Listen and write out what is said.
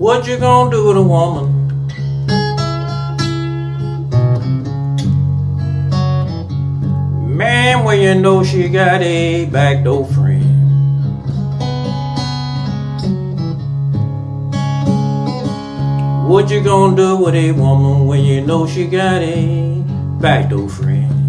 What you gonna do with a woman man when you know she got a backdoor friend? What you gonna do with a woman when you know she got a backdoor friend?